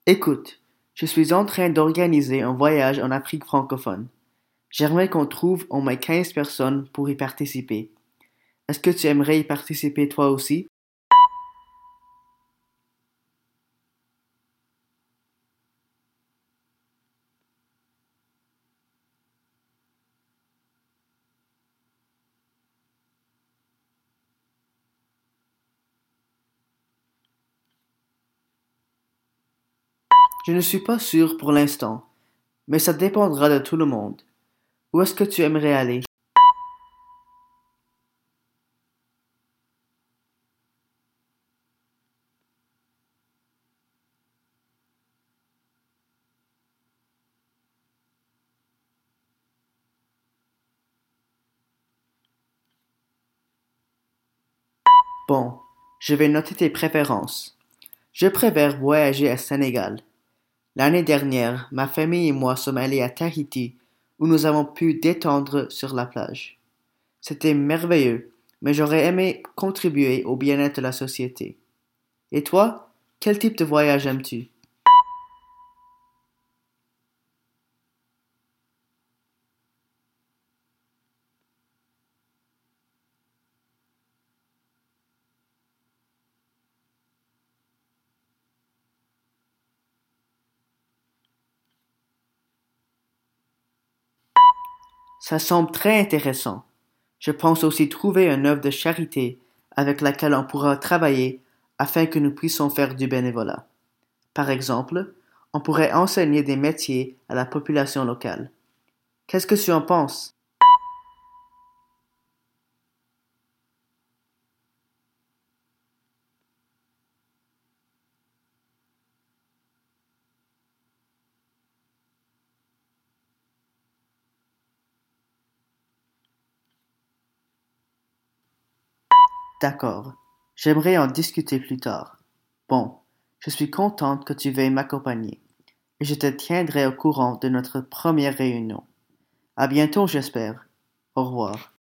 Écoute, je suis en train d'organiser un voyage en Afrique francophone. J'aimerais qu'on trouve au moins 15 personnes pour y participer. Est-ce que tu aimerais y participer toi aussi? Je ne suis pas sûr pour l'instant, mais ça dépendra de tout le monde. Où est-ce que tu aimerais aller? Bon, je vais noter tes préférences. Je préfère voyager à Sénégal. L'année dernière, ma famille et moi sommes allés à Tahiti, où nous avons pu détendre sur la plage. C'était merveilleux, mais j'aurais aimé contribuer au bien-être de la société. Et toi, quel type de voyage aimes-tu? Ça semble très intéressant. Je pense aussi trouver une œuvre de charité avec laquelle on pourra travailler afin que nous puissions faire du bénévolat. Par exemple, on pourrait enseigner des métiers à la population locale. Qu'est-ce que tu en penses? D'accord. J'aimerais en discuter plus tard. Bon, je suis contente que tu veuilles m'accompagner et je te tiendrai au courant de notre première réunion. À bientôt, j'espère. Au revoir.